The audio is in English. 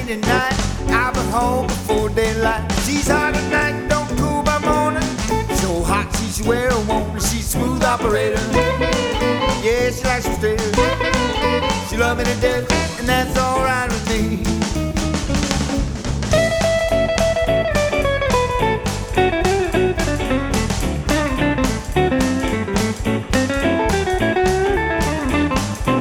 Saturday night, I'll be home before daylight. She's hot at night, don't cool by morning. So hot she's where I want her. She's a smooth operator. Yeah, she likes to stay. She love me to death, and that's alright with me.